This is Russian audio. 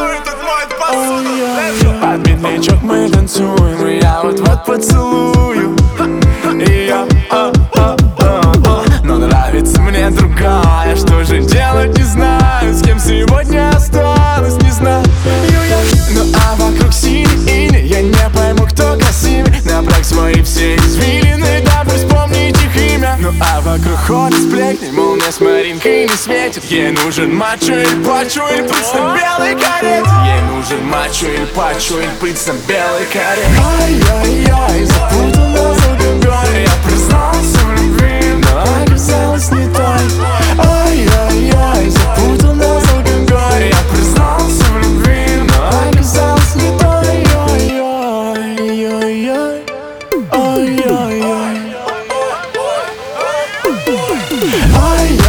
танцует, тут моет посуду. Под медлячок мы танцуем, и я вот-вот поцелую ее, но нравится мне другая. Что же делать, не знаю, с кем сегодня останусь, не знаю я. Ну а вокруг синий, я не пойму, кто красивее. Направь свои все извилины, дабы вспомнить их имя. Ну а вокруг ходят сплетни, мол, мне с Маринкой не светит. Ей нужен мачо или пачо, или принц на белой карете. Ей нужен мачо или пачо, или принц на белой карете. Ай-яй-яй, запутал нас алкоголь. Я признался в любви, но оказалось не той. Ай-яй-яй, запутал нас алкоголь. Я признался в любви, но оказалось не той. Ай-яй-яй, ай-яй-яй, ай-яй-яй.